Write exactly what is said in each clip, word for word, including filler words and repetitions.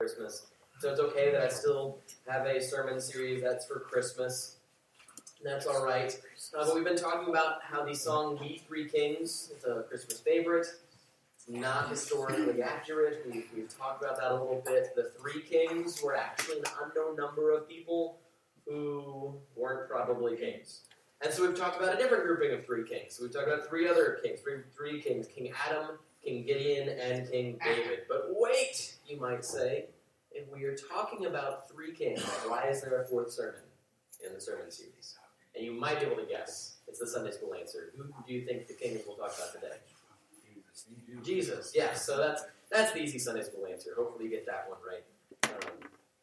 Christmas. So it's okay that I still have a sermon series that's for Christmas. That's all right. Uh, but we've been talking about how the song We Three Kings is a Christmas favorite. It's not historically accurate. We've, we've talked about that a little bit. The three kings were actually an unknown number of people who weren't probably kings. And so we've talked about a different grouping of three kings. So we've talked about three other kings, three, three kings, King Adam, King Gideon, and King David. But wait, you might say, if we are talking about three kings, why is there a fourth sermon in the sermon series? And you might be able to guess. It's the Sunday school answer. Who do you think the kings we'll talk about today? Jesus. Jesus, yes. So that's that's the easy Sunday school answer. Hopefully you get that one right. Um,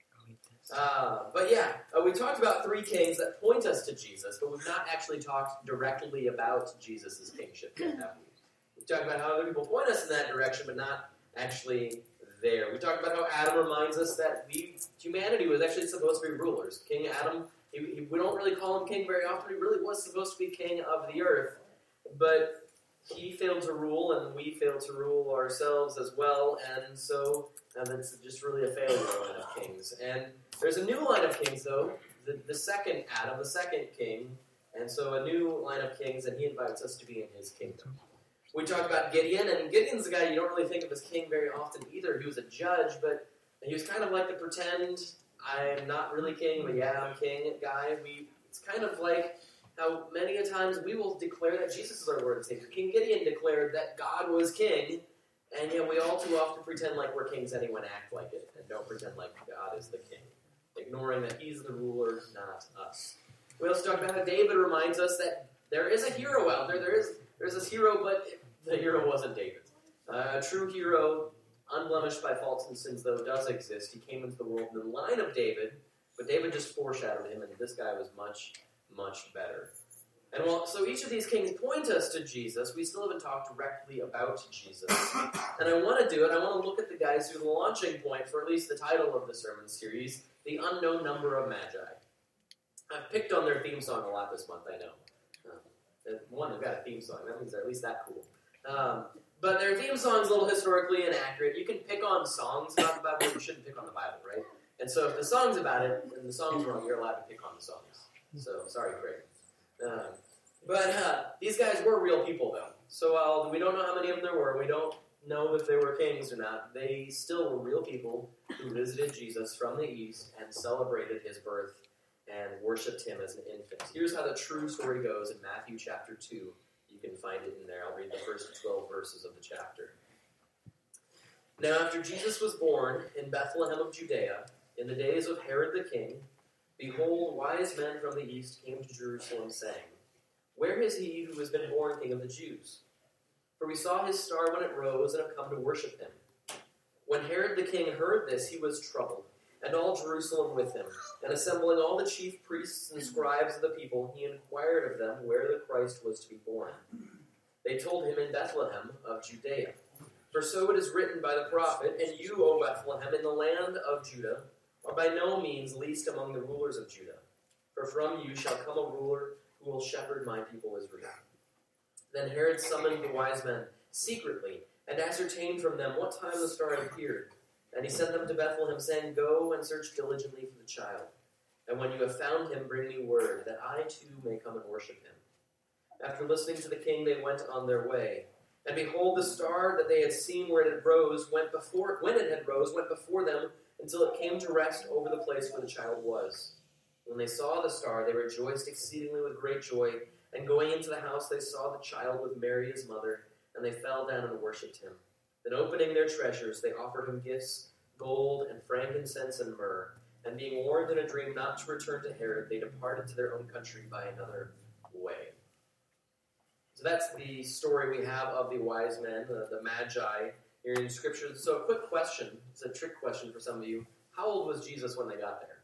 uh, but yeah, uh, we talked about three kings that point us to Jesus, but we've not actually talked directly about Jesus' kingship yet, have we? We've talked about how other people point us in that direction, but not actually there. We talked about how Adam reminds us that we, humanity was actually supposed to be rulers. King Adam, he, he, we don't really call him king very often. He really was supposed to be king of the earth, but he failed to rule, and we failed to rule ourselves as well, and so um, it's just really a failure line of kings. And there's a new line of kings, though, the, the second Adam, the second king, and so a new line of kings, and he invites us to be in his kingdom. We talked about Gideon, and Gideon's a guy you don't really think of as king very often either. He was a judge, but he was kind of like the pretend, I'm not really king, but yeah, I'm king guy. We, it's kind of like how many a times we will declare that Jesus is our Lord and Savior. King Gideon declared that God was king, and yet we all too often pretend like we're kings anyway and act like it, and don't pretend like God is the king, ignoring that he's the ruler, not us. We also talked about how David reminds us that there is a hero out there. There is There's this hero, but the hero wasn't David. Uh, a true hero, unblemished by faults and sins, though, does exist. He came into the world in the line of David, but David just foreshadowed him, and this guy was much, much better. And well, so each of these kings point us to Jesus. We still haven't talked directly about Jesus. And I want to do it. I want to look at the guys who are the launching point for at least the title of the sermon series, The Unknown Number of Magi. I've picked on their theme song a lot this month, I know. One, they've got a theme song. That means they're at least that cool. Um, but their theme song's a little historically inaccurate. You can pick on songs about the Bible, but you shouldn't pick on the Bible, right? And so if the song's about it, and the song's wrong, you're allowed to pick on the songs. So, sorry, Craig. Um, but uh, these guys were real people, though. So while we don't know how many of them there were, we don't know if they were kings or not, they still were real people who visited Jesus from the east and celebrated his birth and worshipped him as an infant. Here's how the true story goes in Matthew chapter two. You can find it in there. I'll read the first twelve verses of the chapter. Now after Jesus was born in Bethlehem of Judea, in the days of Herod the king, behold, wise men from the east came to Jerusalem, saying, Where is he who has been born king of the Jews? For we saw his star when it rose and have come to worship him. When Herod the king heard this, he was troubled, and all Jerusalem with him. And assembling all the chief priests and scribes of the people, he inquired of them where the Christ was to be born. They told him, In Bethlehem of Judea. For so it is written by the prophet, And you, O Bethlehem, in the land of Judah, are by no means least among the rulers of Judah. For from you shall come a ruler who will shepherd my people Israel. Then Herod summoned the wise men secretly, and ascertained from them what time the star appeared. And he sent them to Bethlehem, saying, Go and search diligently for the child. And when you have found him, bring me word, that I too may come and worship him. After listening to the king, they went on their way. And behold, the star that they had seen where it had rose, went before, when it had rose, went before them, until it came to rest over the place where the child was. When they saw the star, they rejoiced exceedingly with great joy. And going into the house, they saw the child with Mary his mother, and they fell down and worshipped him. Then opening their treasures, they offered him gifts, gold and frankincense and myrrh. And being warned in a dream not to return to Herod, they departed to their own country by another way. So that's the story we have of the wise men, the, the Magi, here in Scripture. So a quick question, it's a trick question for some of you. How old was Jesus when they got there?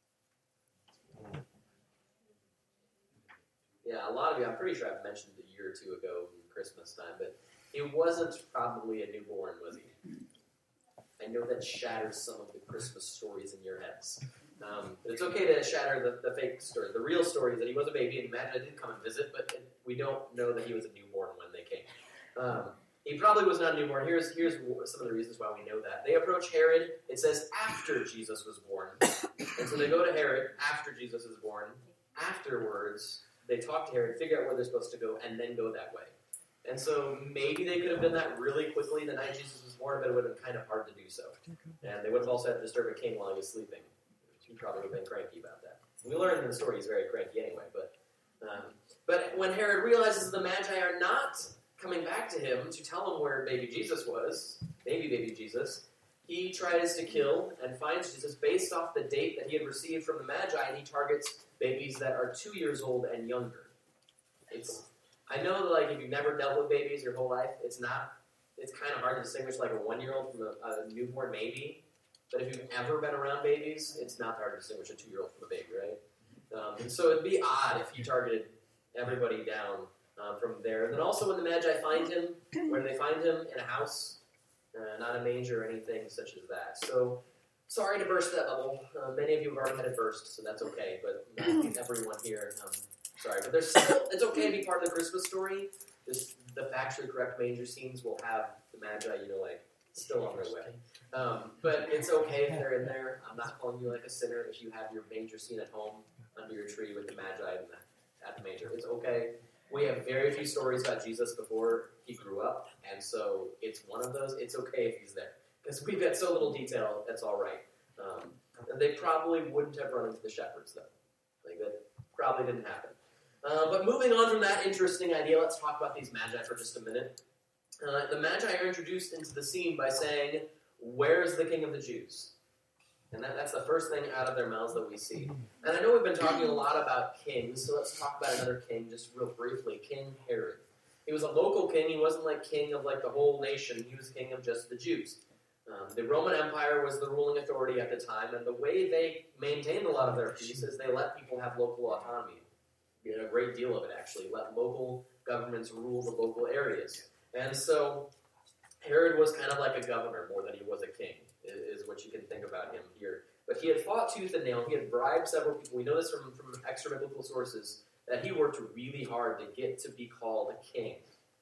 Yeah, a lot of you, I'm pretty sure I've mentioned it a year or two ago, Christmas time, but he wasn't probably a newborn, was he? I know that shatters some of the Christmas stories in your heads. Um, but it's okay to shatter the, the fake story. The real story is that he was a baby, and Magi did come and visit, but we don't know that he was a newborn when they came. Um, He probably was not a newborn. Here's, here's some of the reasons why we know that. They approach Herod, it says, after Jesus was born. And so they go to Herod after Jesus is born. Afterwards, they talk to Herod, figure out where they're supposed to go, and then go that way. And so maybe they could have done that really quickly the night Jesus was born, but it would have been kind of hard to do so. And they would have also had to disturb a king while he was sleeping. He probably would have been cranky about that. We learn in the story he's very cranky anyway. But um, but when Herod realizes the Magi are not coming back to him to tell him where baby Jesus was, baby baby Jesus, he tries to kill and finds Jesus based off the date that he had received from the Magi, and he targets babies that are two years old and younger. It's I know that, like, if you've never dealt with babies your whole life, it's not, it's kind of hard to distinguish, like, a one-year-old from a, a newborn maybe. But if you've ever been around babies, it's not hard to distinguish a two-year-old from a baby, right? Um, and so it'd be odd if you targeted everybody down um, from there. And then also when the Magi find him, where do they find him? In a house, uh, not a manger or anything such as that. So, sorry to burst that bubble. Uh, many of you have already had it burst, so that's okay. But not everyone here... Um, Sorry, but there's still, it's okay to be part of the Christmas story. Just the factually correct manger scenes will have the Magi, you know, like, still on their way. Um, but it's okay if they're in there. I'm not calling you like a sinner if you have your manger scene at home under your tree with the Magi and the, at the manger. It's okay. We have very few stories about Jesus before he grew up, and so it's one of those. It's okay if he's there. Because we've got so little detail, that's all right. Um, and they probably wouldn't have run into the shepherds, though. Like, that probably didn't happen. Uh, but moving on from that interesting idea, let's talk about these Magi for just a minute. Uh, the Magi are introduced into the scene by saying, "Where's the King of the Jews?" And that, that's the first thing out of their mouths that we see. And I know we've been talking a lot about kings, so let's talk about another king just real briefly, King Herod. He was a local king. He wasn't like king of like the whole nation. He was king of just the Jews. Um, the Roman Empire was the ruling authority at the time, and the way they maintained a lot of their peace is they let people have local autonomy. You know, a great deal of it, actually. Let local governments rule the local areas. And so Herod was kind of like a governor more than he was a king, is what you can think about him here. But he had fought tooth and nail. He had bribed several people. We know this from, from extra-biblical sources, that he worked really hard to get to be called a king.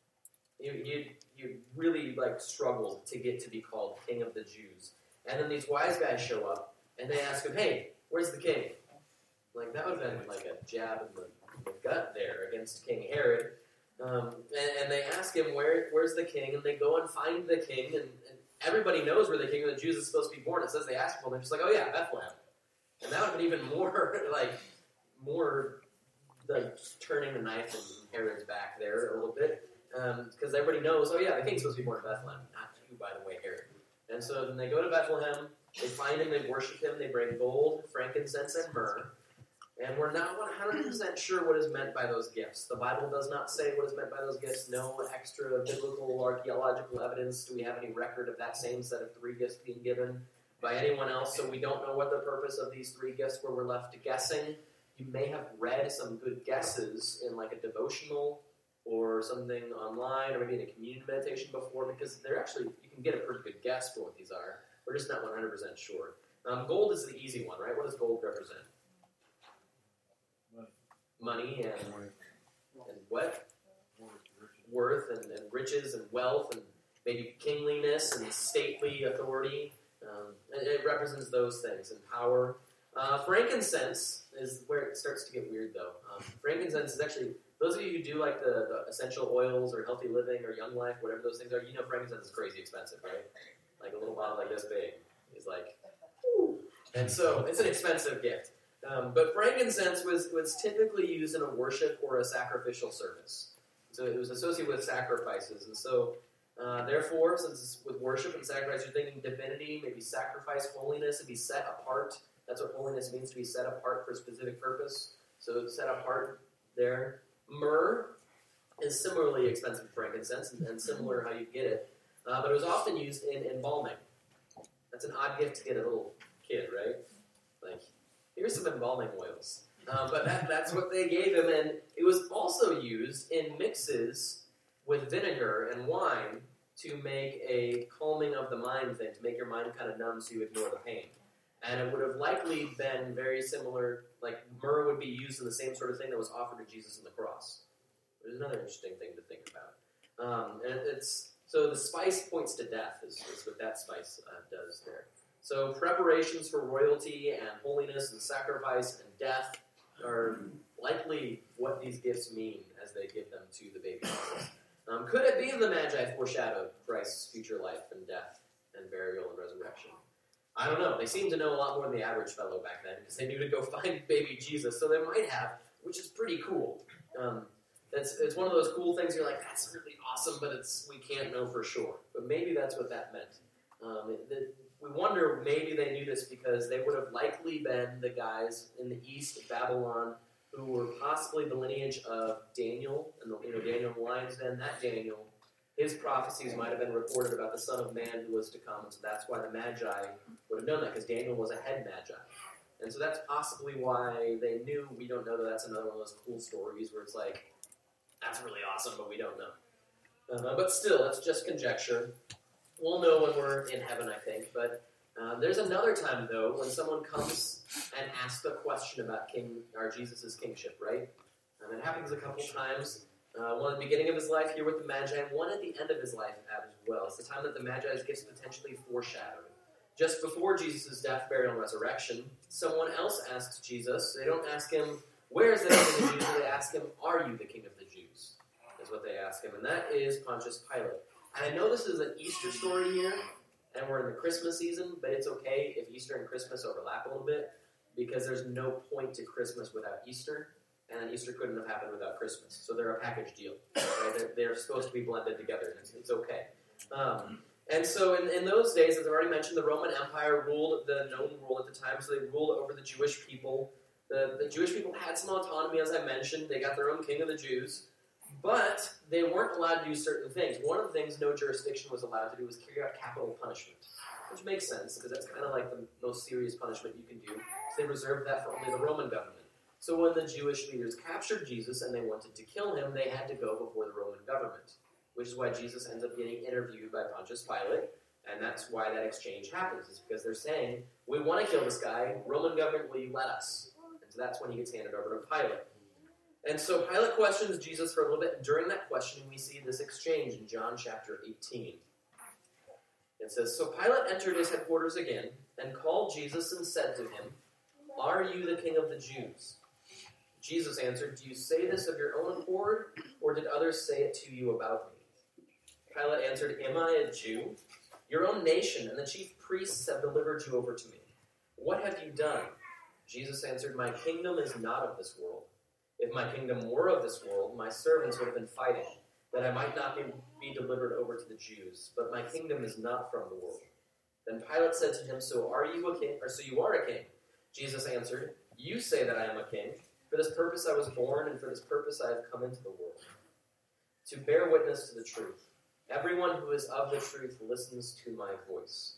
He, he, he really, like, struggled to get to be called king of the Jews. And then these wise guys show up, and they ask him, "Hey, where's the king?" Like, that would have been like a jab in the, in the gut there against King Herod. Um, and, and they ask him, Where, where's the king? And they go and find the king, and, and everybody knows where the king of the Jews is supposed to be born. It says they ask him, and they're just like, "Oh yeah, Bethlehem." And that would have been even more, like, more, like, turning the knife in Herod's back there a little bit. Because um, everybody knows, oh yeah, the king's supposed to be born in Bethlehem. Not you, by the way, Herod. And so then they go to Bethlehem, they find him, they worship him, they bring gold, frankincense, and myrrh. And we're not one hundred percent sure what is meant by those gifts. The Bible does not say what is meant by those gifts. No extra biblical archaeological evidence. Do we have any record of that same set of three gifts being given by anyone else? So we don't know what the purpose of these three gifts were. We're left guessing. You may have read some good guesses in like a devotional or something online, or maybe in a communion meditation before, because they're actually, you can get a pretty good guess for what these are. We're just not one hundred percent sure. Um, gold is the easy one, right? What does gold represent? Money and, and what? Worth and, and riches and wealth and maybe kingliness and stately authority. Um, it, it represents those things and power. Uh, frankincense is where it starts to get weird, though. Um, frankincense is actually, those of you who do like the, the essential oils or healthy living or young life, whatever those things are, you know frankincense is crazy expensive, right? Like a little bottle like this big is like, whew. And so it's an expensive gift. Um, but frankincense was, was typically used in a worship or a sacrificial service. So it was associated with sacrifices. And so, uh, therefore, since it's with worship and sacrifice, you're thinking divinity, maybe sacrifice, holiness, to be set apart. That's what holiness means, to be set apart for a specific purpose. So set apart there. Myrrh is similarly expensive to frankincense, and, and similar how you get it. Uh, but it was often used in embalming. That's an odd gift to get a little kid, right? Like, here's some embalming oils. Uh, but that, that's what they gave him, and it was also used in mixes with vinegar and wine to make a calming of the mind thing, to make your mind kind of numb so you ignore the pain. And it would have likely been very similar, like myrrh would be used in the same sort of thing that was offered to Jesus on the cross. There's another interesting thing to think about. Um, and it's So the spice points to death, is, is what that spice uh, does there. So preparations for royalty and holiness and sacrifice and death are likely what these gifts mean as they give them to the baby Jesus. Um, could it be the Magi foreshadowed Christ's future life and death and burial and resurrection? I don't know. They seem to know a lot more than the average fellow back then because they knew to go find baby Jesus, so they might have, which is pretty cool. Um, that's it's one of those cool things you're like, that's really awesome, but it's we can't know for sure. But maybe that's what that meant. Um, it, it, we wonder maybe they knew this because they would have likely been the guys in the east of Babylon who were possibly the lineage of Daniel, and the, you know, Daniel in the lion's den. That Daniel, his prophecies might have been recorded about the Son of Man who was to come, and so that's why the Magi would have known that, because Daniel was a head Magi. And so that's possibly why they knew. We don't know that. That's another one of those cool stories where it's like, that's really awesome, but we don't know. Uh, but still, it's just conjecture. We'll know when we're in heaven, I think. But uh, there's another time, though, when someone comes and asks a question about King or Jesus' kingship, right? Um, it happens a couple times. Uh, one at the beginning of his life here with the Magi, and one at the end of his life as well. It's the time that the Magi's gifts potentially foreshadowed. Just before Jesus' death, burial, and resurrection, someone else asks Jesus. They don't ask him, where is the king of the Jews? They ask him, are you the king of the Jews? Is what they ask him. And that is Pontius Pilate. And I know this is an Easter story here, and we're in the Christmas season, but it's okay if Easter and Christmas overlap a little bit, because there's no point to Christmas without Easter, and Easter couldn't have happened without Christmas. So they're a package deal. Right? They're, they're supposed to be blended together, and it's, it's okay. Um, and so in, in those days, as I've already mentioned, the Roman Empire ruled the known world at the time, so they ruled over the Jewish people. The, the Jewish people had some autonomy, as I mentioned. They got their own king of the Jews. But they weren't allowed to do certain things. One of the things no jurisdiction was allowed to do was carry out capital punishment, which makes sense, because that's kind of like the most serious punishment you can do. So they reserved that for only the Roman government. So when the Jewish leaders captured Jesus and they wanted to kill him, they had to go before the Roman government, which is why Jesus ends up getting interviewed by Pontius Pilate, and that's why that exchange happens, is because they're saying, we want to kill this guy, Roman government, will you let us? And so that's when he gets handed over to Pilate. And so Pilate questions Jesus for a little bit, and during that questioning we see this exchange in John chapter eighteen. It says, so Pilate entered his headquarters again, and called Jesus and said to him, are you the king of the Jews? Jesus answered, do you say this of your own accord, or did others say it to you about me? Pilate answered, am I a Jew? Your own nation and the chief priests have delivered you over to me. What have you done? Jesus answered, my kingdom is not of this world. If my kingdom were of this world, my servants would have been fighting, that I might not be, be delivered over to the Jews. But my kingdom is not from the world. Then Pilate said to him, so are you a king? Or so you are a king? Jesus answered, you say that I am a king. For this purpose I was born, and for this purpose I have come into the world, to bear witness to the truth. Everyone who is of the truth listens to my voice.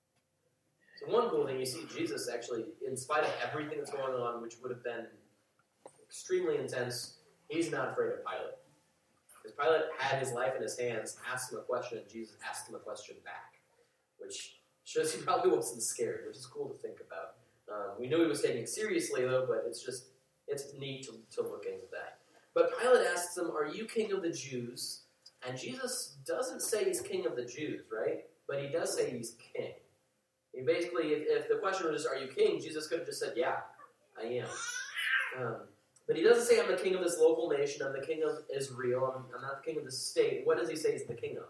So one cool thing, you see Jesus actually, in spite of everything that's going on, which would have been extremely intense, he's not afraid of Pilate. Because Pilate had his life in his hands, asked him a question, and Jesus asked him a question back, which shows he probably wasn't scared, which is cool to think about. Um, we knew he was taking it seriously, though, but it's just, it's neat to, to look into that. But Pilate asks him, are you king of the Jews? And Jesus doesn't say he's king of the Jews, right? But he does say he's king. He basically, if, if the question was just, are you king? Jesus could have just said, yeah, I am. Um, But he doesn't say, I'm the king of this local nation, I'm the king of Israel, I'm, I'm not the king of this state. What does he say he's the king of?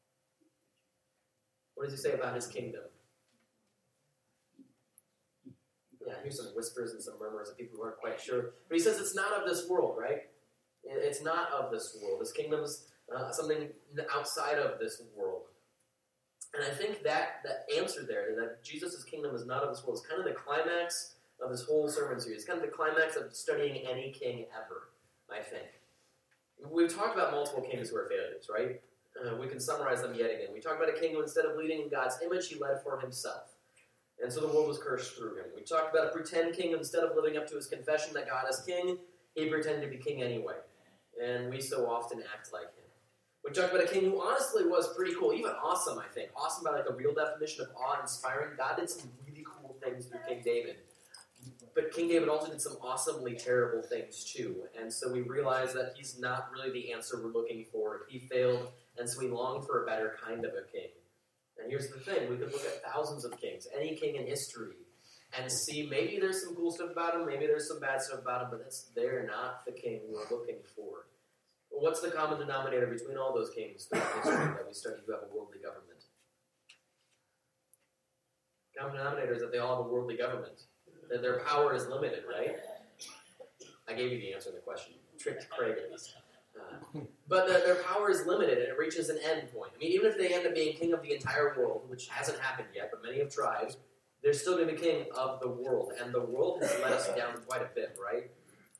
What does he say about his kingdom? Yeah, here's some whispers and some murmurs of people who aren't quite sure. But he says it's not of this world, right? It's not of this world. This kingdom's uh, something outside of this world. And I think that that answer there, that Jesus' kingdom is not of this world, is kind of the climax of this whole sermon series. It's kind of the climax of studying any king ever, I think. We've talked about multiple kings who are failures, right? Uh, we can summarize them yet again. We talked about a king who, instead of leading in God's image, he led for himself. And so the world was cursed through him. We talked about a pretend king who, instead of living up to his confession that God is king, he pretended to be king anyway. And we so often act like him. We talked about a king who honestly was pretty cool, even awesome, I think. Awesome by like a real definition of awe-inspiring. God did some really cool things through King David. But King David also did some awesomely terrible things too. And so we realize that he's not really the answer we're looking for. He failed, And so we long for a better kind of a king. And here's the thing, we could look at thousands of kings, any king in history, and see maybe there's some cool stuff about him, maybe there's some bad stuff about him, but that's, they're not the king we're looking for. What's the common denominator between all those kings throughout history that we study who have a worldly government? The common denominator is that they all have a worldly government. That their power is limited, right? I gave you the answer to the question. Tricked Craig at least. Uh, but the, their power is limited and it reaches an end point. I mean, even if they end up being king of the entire world, which hasn't happened yet, but many have tried, they're still going to be king of the world. And the world has let us down quite a bit, right?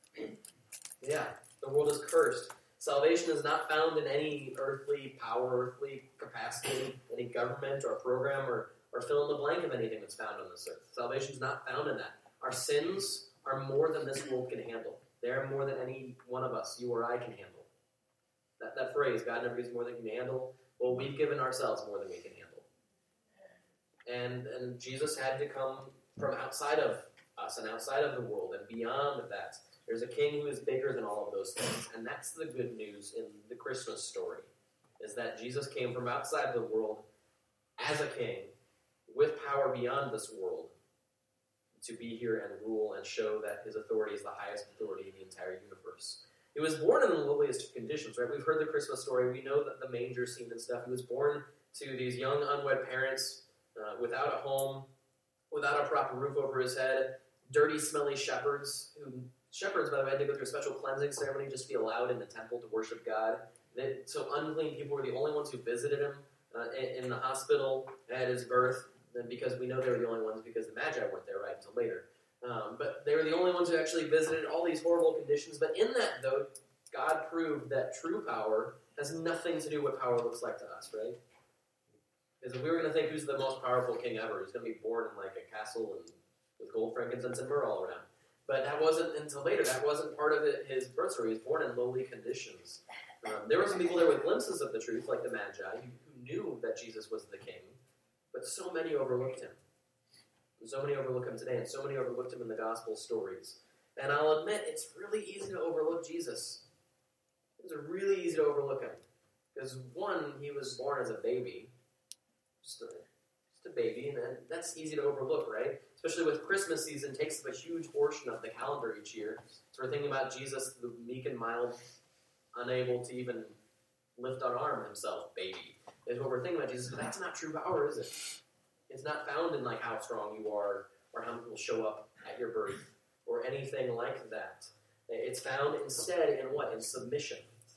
Yeah, the world is cursed. Salvation is not found in any earthly power, earthly capacity, any government or program or, or fill in the blank of anything that's found on this earth. Salvation is not found in that. Our sins are more than this world can handle. They are more than any one of us, you or I, can handle. That, that phrase, God never gives more than he can handle, well, we've given ourselves more than we can handle. And, and Jesus had to come from outside of us and outside of the world and beyond that. There's a king who is bigger than all of those things, and that's the good news in the Christmas story, is that Jesus came from outside the world as a king with power beyond this world to be here and rule and show that his authority is the highest authority in the entire universe. He was born in the lowliest of conditions, right? We've heard the Christmas story. We know that the manger scene and stuff. He was born to these young unwed parents uh, without a home, without a proper roof over his head, dirty, smelly shepherds who... Shepherds, by the way, had to go through a special cleansing ceremony just to be allowed in the temple to worship God. They, so unclean people were the only ones who visited him uh, in, in the hospital at his birth, and because we know they were the only ones because the Magi weren't there right until later. Um, but they were the only ones who actually visited all these horrible conditions. But in that, though, God proved that true power has nothing to do with what power looks like to us, right? Because if we were going to think who's the most powerful king ever, he's going to be born in like a castle and with gold, frankincense, and myrrh all around. But that wasn't until later. That wasn't part of it, his birth story. He was born in lowly conditions. Um, there were some people there with glimpses of the truth, like the Magi, who, who knew that Jesus was the king. But so many overlooked him. And so many overlook him today, and so many overlooked him in the gospel stories. And I'll admit, it's really easy to overlook Jesus. It's really easy to overlook him. Because one, he was born as a baby. Just a, just a baby, and that's easy to overlook, right? Especially with Christmas season, takes up a huge portion of the calendar each year. So we're thinking about Jesus, the meek and mild, unable to even lift an arm himself, baby, is what we're thinking about Jesus. But that's not true power, is it? It's not found in like how strong you are, or how many will show up at your birth, or anything like that. It's found instead in what? In submission.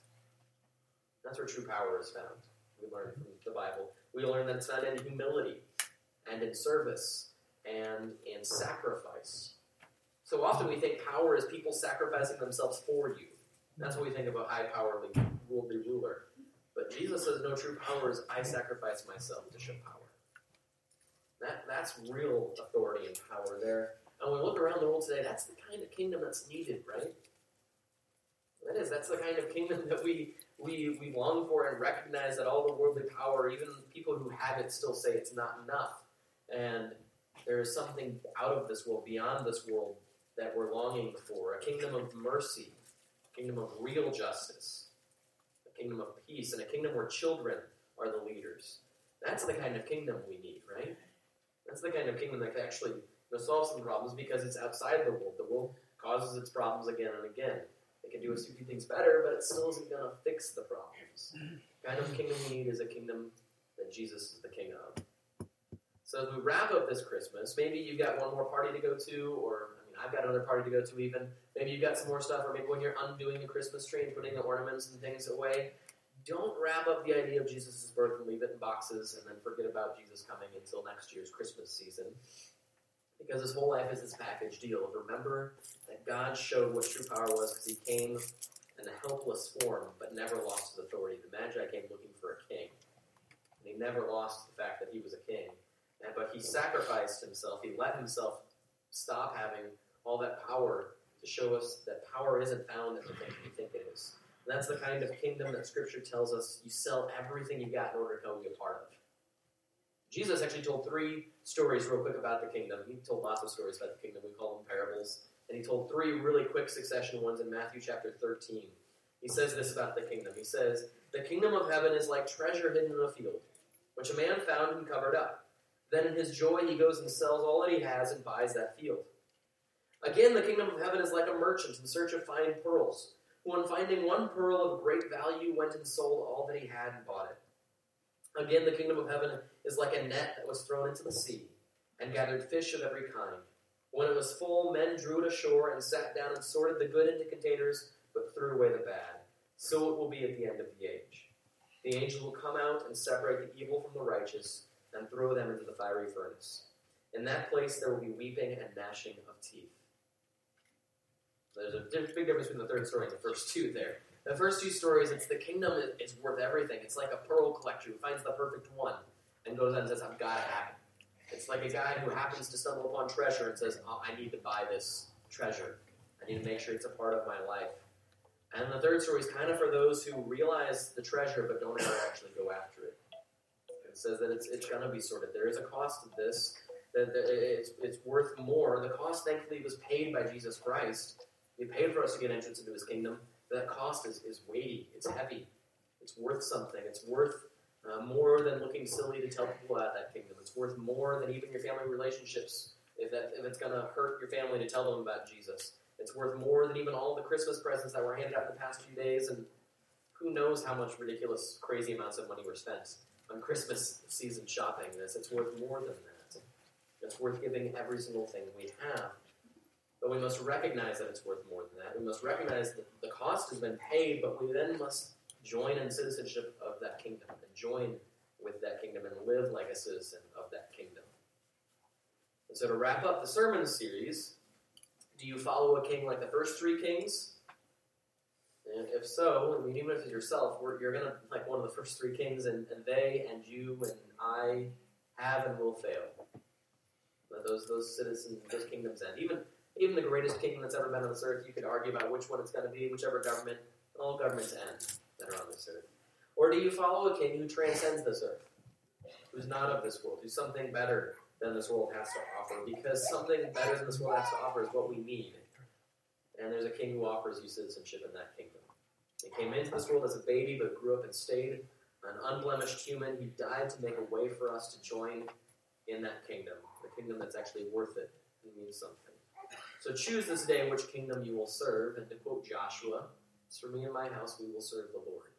That's where true power is found. We learn from the Bible. We learn that it's found in humility, and in service, and in sacrifice. So often we think power is people sacrificing themselves for you. That's what we think of a high-powered, worldly ruler. But Jesus says, no, true power is I sacrifice myself to show power. That, that's real authority and power there. And when we look around the world today, that's the kind of kingdom that's needed, right? That is, that's the kind of kingdom that we, we, we long for and recognize that all the worldly power, even people who have it still say it's not enough. And there is something out of this world, beyond this world, that we're longing for. A kingdom of mercy, a kingdom of real justice, a kingdom of peace, and a kingdom where children are the leaders. That's the kind of kingdom we need, right? That's the kind of kingdom that can actually you know, solve some problems because it's outside the world. The world causes its problems again and again. It can do a few things better, but it still isn't going to fix the problems. The kind of kingdom we need is a kingdom that Jesus is the king of. So as we wrap up this Christmas, maybe you've got one more party to go to, or I mean, I've got another party to go to even. Maybe you've got some more stuff, or maybe when you're undoing the Christmas tree and putting the ornaments and things away, don't wrap up the idea of Jesus' birth and leave it in boxes and then forget about Jesus coming until next year's Christmas season. Because his whole life is this package deal. Remember that God showed what true power was because he came in a helpless form but never lost his authority. The Magi came looking for a king. And he never lost the fact that he was a king. And, but he sacrificed himself. He let himself stop having all that power to show us that power isn't found in the things we think it is. And that's the kind of kingdom that Scripture tells us you sell everything you got in order to come be a part of. Jesus actually told three stories real quick about the kingdom. He told lots of stories about the kingdom. We call them parables. And he told three really quick succession ones in Matthew chapter thirteen. He says this about the kingdom. He says, "The kingdom of heaven is like treasure hidden in a field, which a man found and covered up. Then in his joy he goes and sells all that he has and buys that field. Again, the kingdom of heaven is like a merchant in search of fine pearls, who on finding one pearl of great value went and sold all that he had and bought it. Again, the kingdom of heaven is like a net that was thrown into the sea and gathered fish of every kind. When it was full, men drew it ashore and sat down and sorted the good into containers, but threw away the bad. So it will be at the end of the age. The angel will come out and separate the evil from the righteous and throw them into the fiery furnace. In that place there will be weeping and gnashing of teeth." There's a big difference between the third story and the first two there. The first two stories, it's the kingdom is worth everything. It's like a pearl collector who finds the perfect one and goes out and says, "I've got to have it." It's like a guy who happens to stumble upon treasure and says, "Oh, I need to buy this treasure. I need to make sure it's a part of my life." And the third story is kind of for those who realize the treasure but don't ever actually go after it. It says that it's it's going to be sorted. There is a cost to this. That it's, it's worth more. The cost, thankfully, was paid by Jesus Christ. He paid for us to get entrance into his kingdom. That cost is, is weighty. It's heavy. It's worth something. It's worth uh, more than looking silly to tell people about that kingdom. It's worth more than even your family relationships, if that if it's going to hurt your family to tell them about Jesus. It's worth more than even all the Christmas presents that were handed out in the past few days, and who knows how much ridiculous, crazy amounts of money were spent on Christmas season shopping this. It's worth more than that. It's worth giving every single thing we have. But we must recognize that it's worth more than that. We must recognize that the cost has been paid, but we then must join in citizenship of that kingdom, and join with that kingdom and live like a citizen of that kingdom. And so to wrap up the sermon series, do you follow a king like the first three kings? And if so, I mean, even if it's yourself, we're, you're going to like one of the first three kings, and, and they and you and I have and will fail. But those those citizens, those kingdoms end. Even even the greatest kingdom that's ever been on this earth, you could argue about which one it's going to be, whichever government, all governments end that are on this earth. Or do you follow a king who transcends this earth, who's not of this world, who's something better than this world has to offer? Because something better than this world has to offer is what we need. And there's a king who offers you citizenship in that kingdom. He came into this world as a baby, but grew up and stayed an unblemished human. He died to make a way for us to join in that kingdom, the kingdom that's actually worth it and means something. So choose this day which kingdom you will serve, and to quote Joshua, "As for me and my house, we will serve the Lord."